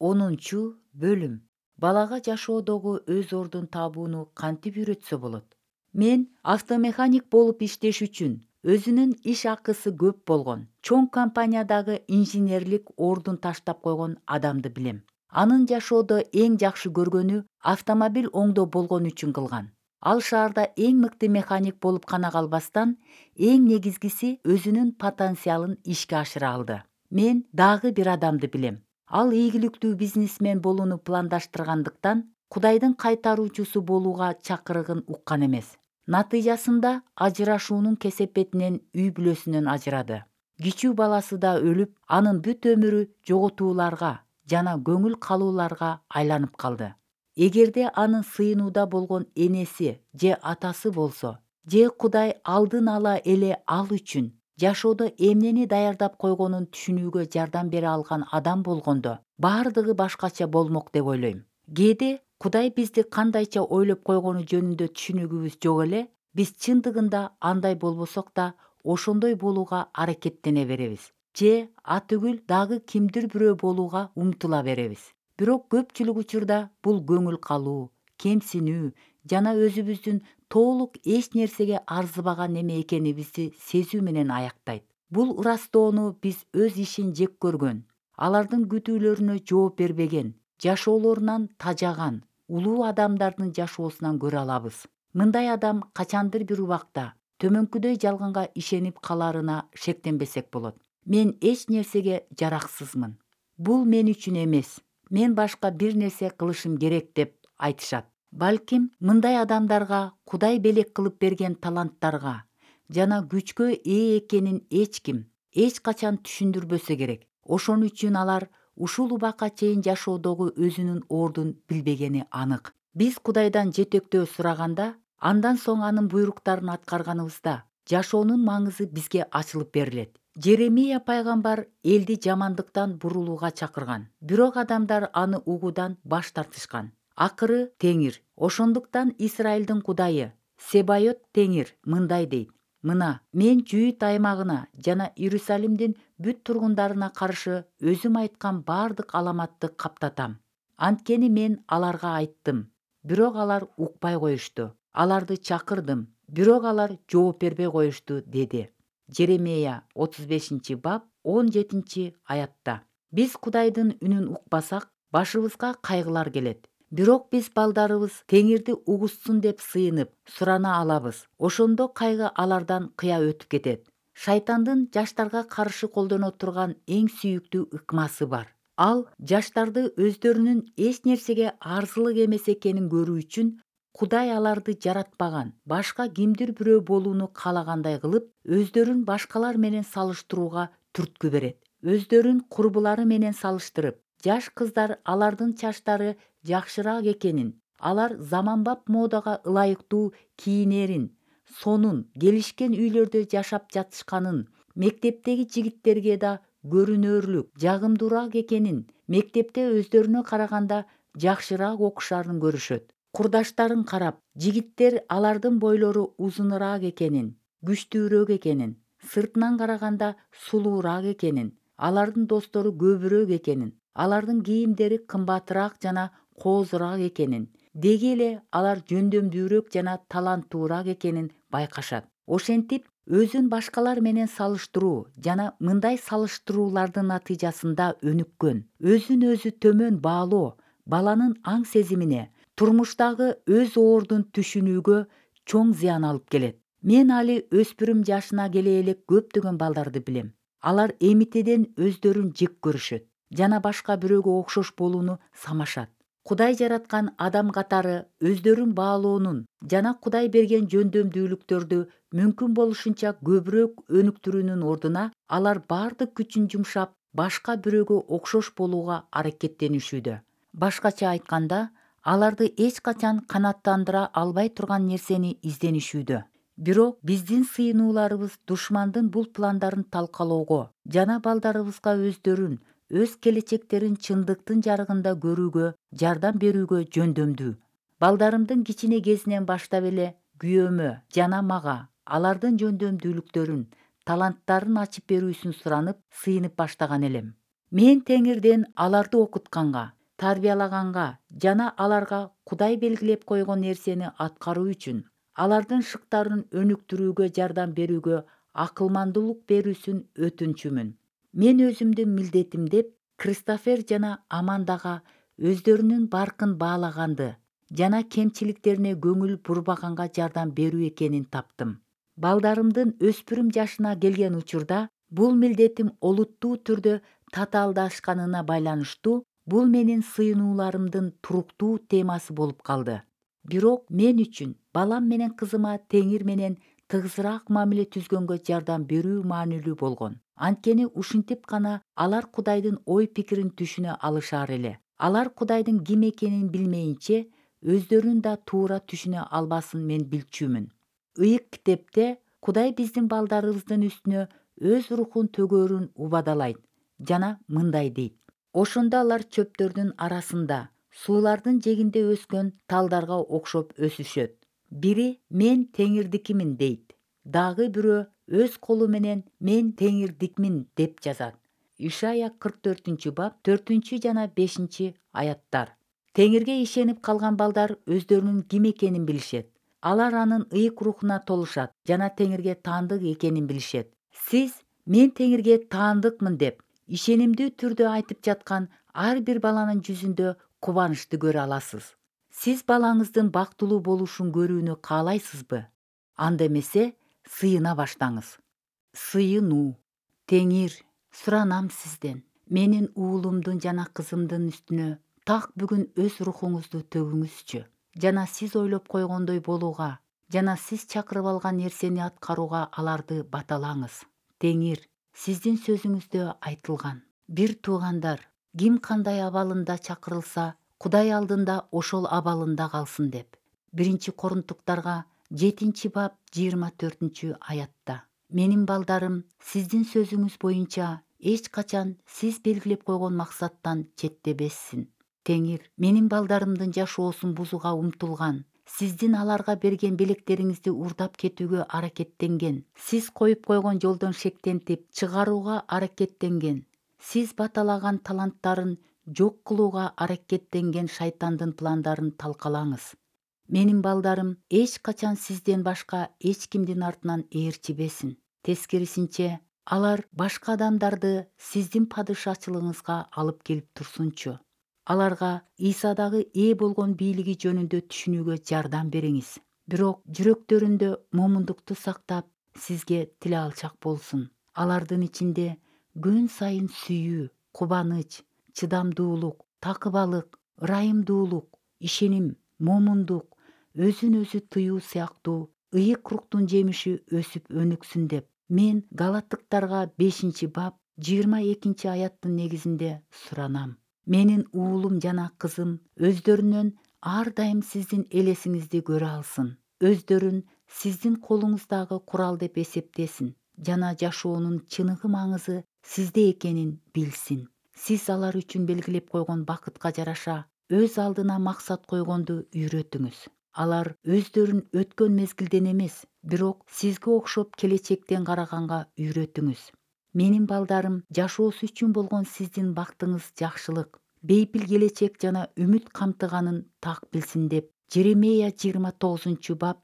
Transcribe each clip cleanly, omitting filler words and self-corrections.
10-бөлүм. Балага жашоодогу өз ордун табууну кантип үйрөтсө болот? Мен автомеханик болуп иштеш үчүн өзүнүн иш акысы көп болгон, чоң компаниядагы инженерлик ордун таштап койгон адамды билем. Анын жашоодо эң жакшы көргөнү автомобиль оңдоо болгон үчүн кылган. Ал шаарда эң мыкты механик болуп гана калбастан, эң негизгиси өзүнүн потенциалын ишке ашыра алды. Мен дагы бир адамды билем. Ал ийгиликтүү бизнесмен болууну пландаштыргандыктан, Кудайдын кайтаруучусу болууга чакырыгын уккан эмес. Натыйжасында ажырашуунун кесепетинен үй бүлөсүнөн ажырады. Кичүү баласы да өлүп, анын бүт өмүрү жоготууларга жана көңүл калууларга айланып калды. Эгерде анын сыйынууда болгон энеси же атасы болсо, же Кудай алдын ала эле ал үчүн жашоодо эмнени даярдап койгонун түшүнүүгө жардам бере алган адам болгондо, баардыгы башкача болмок деп ойлойм. Кээде Кудай бизди кандайча ойлоп койгону жөнүндө түшүнүгүбүз жок эле, биз чындыгында андай болбосок да ошондой болууга аракеттене беребиз. Же атүгүл дагы кимдир бирөө болууга умтула беребиз. Бирок көпчүлүк учурда бул көңүл калуу, кемсинүү жана өзүбүздүн толук эч нерсеге арзыбаган неме экенибизди сезүү менен аяктайт. Бул ырастоону биз өз ишин жек көргөн, алардын күтүүлөрүнө жооп бербеген, жашоолорунан тажаган улуу адамдардын жашоосунан көрө алабыз. Мындай адам качандыр бир убакта төмөнкүдөй жалганга ишенип каларына шектенбесек болот. Мен эч нерсеге жараксызмын. Бул мен үчүн эмес. Мен башка бир нерсе кылышым керек деп айтышат. Балким мындай адамдарга Кудай белек кылып берген таланттарга жана күчкө ээ экенин эч ким эч качан түшүндүрбөсө керек. Ошон үчүн алар ушул убакка чейин жашоодогу өзүнүн ордун билбегени анык. Биз Кудайдан жетектөө сураганда, андан соң анын буйруктарын аткарганыбызда жашоонун маңызы бизге ачылып берилет. Жеремия пайгамбар элди жамандыктан бурулууга чакырган. Бирок адамдар аны угуудан баш тартышкан. Акыры Теңир, ошондуктан Израилдин Кудайы, Себайот Теңир мындай дейт: мына, мен Жүйүт аймагына жана Иерусалимдин бүт тургундарына каршы өзүм айткан бардык аламатты каптатам. Анткени мен аларга айттым, бирок алар укпай коюшту. Аларды чакырдым, бирок алар жооп бербей коюшту, деди. Жеремия 35-бап 17-аятта. Биз Кудайдын үнүн укпасак, башыбызга кайгылар келет. Бирок биз балдарыбыз Теңирди угушсун деп сыйынып, сурана алабыз. Ошондо кайгы алардан кыя өтүп кетет. Шайтандын жаштарга каршы колдоно турган эң сүйүктүү ыкмасы бар. Ал жаштарды өздөрүнүн эч нерсеге арзылык эмес экенин көрүү үчүн Кудай аларды жаратпаган, башка кимдир бирөө болууну каалагандай кылып, өздөрүн башкалар менен салыштырууга түрткү берет. Өздөрүн курбулары менен салыштырып, жаш кыздар алардын чачтары жакшыраак экенин, алар заманбап модага ылайыктуу кийинерин, сонун, келишкен үйлөрдө жашап жатышканын, мектептеги жигиттерге да көрүнөрлүк, жагымдуураак экенин, мектепте өздөрүнө караганда жакшыраак окушарын көрүшөт. Курдаштарын карап, жигиттер алардын бойлору узунураак экенин, күчтүүрөөк экенин, сыртынан караганда сулуураак экенин, алардын достору көбүрөөк экенин, алардын кийимдери кымбатыраак жана коозураак экенин, деги эле алар жөндөмдүүрөөк жана таланттуураак экенин байкашат. Ошентип, өзүн башкалар менен салыштыруу жана мындай салыштыруулардын натыйжасында өнүккөн, өзүн өзү төмөн баалоо баланын аң сезимине, турмуштагы өз ордун түшүнүүгө чоң зыян алып келет. Мен али өспүрүм жашына келе элек көптөгөн балдарды билем. Алар эмитеден өздөрүн жек көрүшөт жана башка бирөөгө окшош болууну самашат. Кудай жараткан адам катары өздөрүн баалоонун жана Кудай берген жөндөмдүүлүктөрдү мүмкүн болушунча көбүрөөк өнүктүрүүнүн ордуна, алар бардык күчүн жумшап, башка бирөөгө окшош болууга аракеттенишүүдө. Башкача айтканда, аларды эч качан канааттандыра албай турган нерсени изденишүүдө. Бирок биздин сыйынууларыбыз душмандын бул пландарын талкалоого жана балдарыбызга өздөрүн, өз келечектерин чындыктын жарыгында көрүүгө жардам берүүгө жөндөмдүү. Балдарымдын кичине кезинен баштап эле күйөөмө жана мага алардын жөндөмдүүлүктөрүн, таланттарын ачып берүүсүн суранып, сыйынып баштаган элем. Мен Теңирден аларды окутканга, тарбиялаганга жана аларга Кудай белгилеп койгон нерсени аткаруу үчүн алардын шыктарын өнүктүрүүгө жардам берүүгө акылмандуулук берүүсүн өтүнчүмүн. Мен өзүмдүн милдетим деп Кристофер жана Амандага өздөрүнүн баркын баалаганды жана кемчиликтерине көңүл бурбаганга жардам берүү экенин таптым. Балдарымдын өспүрүм жашына келген учурда бул милдетим олуттуу түрдө татаалдашканына байланыштуу бул менин сыйынууларымдын туруктуу темасы болуп калды. Бирок мен үчүн балам менен кызыма Теңир менен тыгызыраак мамиле түзгөнгө жардам берүү маанилүү болгон. Анткени ушинтип гана алар Кудайдын ой пикирин түшүнө алышаар эле. Алар Кудайдын ким экенин билмейинче өздөрүн да туура түшүнө албасын мен билчүмүн. Ыйык китепте Кудай биздин балдарыбыздын үстүнө өз рухун төгөөрүн убадалайт жана мындай дейт: ошондо алар чөптөрдүн арасында суулардын жээгинде өскөн талдарга окшоп өсүшөт. Бири мен Теңирдикимин дейт. Дагы бирөө өз колу менен мен Теңирдикмин деп жазат. Ишая 44-бап 4 жана 5 аяттар. Теңирге ишенип калган балдар өздөрүнүн ким экенин билишет. Алар анын ыйык рухуна толушат жана Теңирге таандык экенин билишет. Сиз мен Теңирге таандыкмын деп ишенимдүү түрдө айтып жаткан ар бир баланын жүзүндө кубанычты көрө аласыз. Сиз балаңыздын бактылуу болушун көрүүнү каалайсызбы? Анда эмесе сыйына баштаңыз. Сыйынуу. Теңир, суранам сизден. Менин уулумдун жана кызымдын үстүнө так бүгүн өз рухуңузду төгүңүзчү. Жана сиз ойлоп койгондой болууга, жана сиз чакырып алган нерсени аткарууга аларды баталаңыз. Теңир, сиздин сөзүңүздө айтылган: бир туугандар, ким кандай абалында чакырылса, Кудай алдында ошол абалында калсын деп. 1 Корунтуктарга 7-бап 24 аятта. Менин балдарым, сиздин сөзүңүз боюнча эч качан сиз белгилеп койгон максаттан четтебессин. Теңир, менин балдарымдын жашоосун бузууга умтулган, сиздин аларга берген белектериңизди урдап кетүүгө аракеттенген, сиз коюп койгон жолдон шектентип чыгарууга аракеттенген, сиз баталаган таланттарын жок кылууга аракеттенген шайтандын пландарын талкалаңыз. Менин балдарым эч качан сизден башка эч кимдин артынан ээрчибесин. Тескерисинче, алар башка адамдарды сиздин падышачылыгыңызга алып келип турсунчу. Аларга Исадагы ээ болгон бийлиги жөнүндө түшүнүүгө жардам бериңиз. Бирок жүрөктөрүндө момундукту сактап, сизге тиле алчак болсун. Алардын ичинде күн сайын сүйүү, кубаныч, чыдамдуулук, такыбалык, ырайымдуулук, ишеним, момундук, өзүн өзү тыюу сыяктуу ыйык руктун жемиши өсүп өнүксүн деп мен Галаттыктарга 5-бап 22 аяттын негизинде суранам. Менин уулум жана кызым өздөрүнөн ар дайым сиздин элесиңизди көрө алсын. Өздөрүн сиздин колуңуздагы курал деп эсептесин жана жашоонун чыныгы маңызы сизде экенин билсин. Сиз алар үчүн белгилеп койгон бакытка жараша өз алдына максат койгонду үйрөтүңүз. Алар өздөрүн өткөн мезгилден эмес, бирок сизге окшоп келечектен караганга үйрөтүңүз. Менин балдарым, жашоосу үчүн болгон сиздин бактыңыз жакшылык, бейпил келечек жана үмүт камтыганын так билсин деп Жеремия 29-бап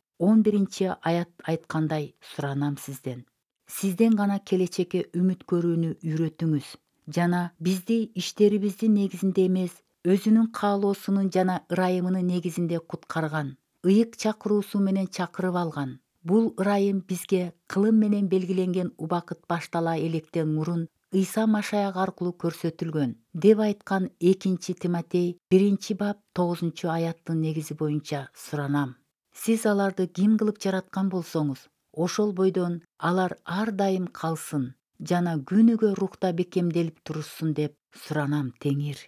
11 аят айткандай суранам сизден. Сизден гана келечекке үмүт көрүүнү үйрөтүңүз жана бизди иштерибиздин негизинде эмес, өзүнүн каалоосунун жана ырайымынын негизинде куткарган, ыйык чакыруусу менен чакырып алган. Бул ырайым бизге кылым менен белгиленген убакыт баштала электен мурун Ыйса Машаяк аркылуу көрсөтүлгөн деп айткан 2 Тимотей 1-бап 9 аяттын негизи боюнча суранам. Сиз аларды ким кылып жараткан болсоңуз, ошол бойдон алар ар дайым калсын жана күнүгө рухта бекемделип турушсун деп суранам, Теңир.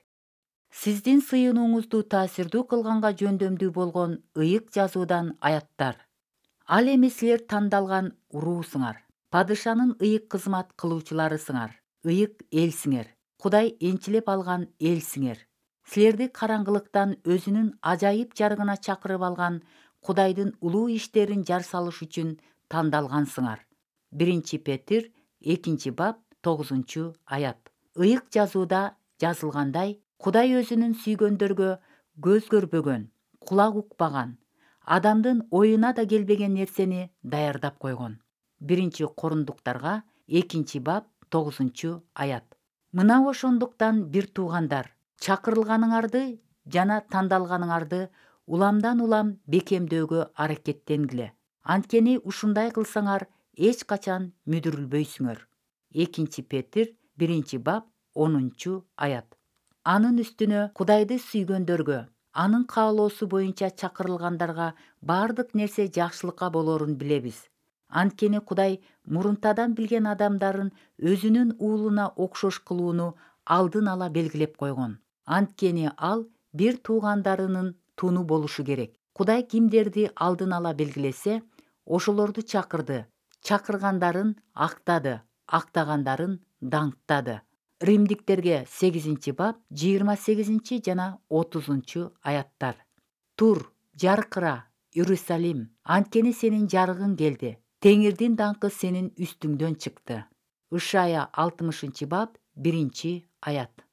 Сиздин сыйынууңузду таасирдүү кылганга жөндөмдүү болгон ыйык жазуудан аяттар. Ал эми силер тандалган уруусуңар, падышанын ыйык кызмат кылуучуларысыңар, ыйык элсиңер, Кудай энчилеп алган элсиңер. Силерди караңгылыктан өзүнүн ажайып жарыгына чакырып алган Кудайдын улуу иштерин жар салыш үчүн тандалгансыңар. 1 Петир 2-бап 9 аят. Ыйык жазууда жазылгандай, Кудай өзүнүн сүйгөндөргө көз көрбөгөн, кулак укпаган, адамдын оюна да келбеген нерсени даярдап койгон. 1 Корундуктарга 2 бап 9-аят. Мына ошондуктан бир туугандар, чакырылганыңарды жана тандалганыңарды уламдан улам бекемдөөгө аракеттенгиле. Анткени ушундай кылсаңар эч качан мүдүрүлбөйсүңөр. 2 Петир 1-бап 10-аят. Анын үстүнө Кудайды сүйгөндөргө, анын каалоосу боюнча чакырылгандарга баардык нерсе жакшылыкка болорун билебиз. Анткени Кудай мурунтадан билген адамдарын өзүнүн уулуна окшош кылууну алдын ала белгилеп койгон. Анткени ал бир туугандарынын туну болушу керек. Кудай кимдерди алдын ала белгилесе, ошолорду чакырды, чакыргандарын актады, актагандарын даңктады. Римдиктерге 8-бап 28 жана 30-аяттар. Тур, жаркыра, Иерусалим, анткени сенин жарыгың келди. Теңирдин даңкы сенин үстүңдөн чыкты. Ышая 60-бап 1-аят.